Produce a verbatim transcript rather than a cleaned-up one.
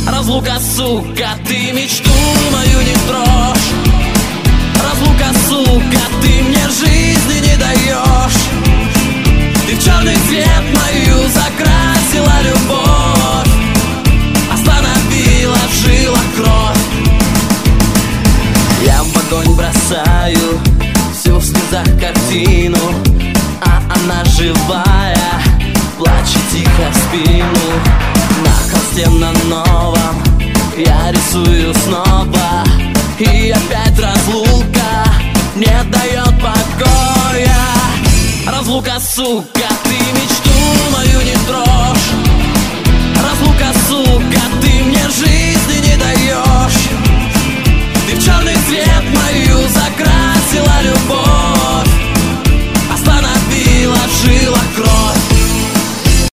Разлука, сука, ты мечту мою не трожь. Разлука, сука, ты мне жизни не даешь. Ты в черный цвет мою закрасила любовь, остановила в жилах кровь. Я в огонь бросаю всю в слезах картину, а она живая, плачет тихо в спину. На холсте на новом я рисую снова, и опять разлука не дает покоя. Разлука, сука, ты мечту мою не трожь.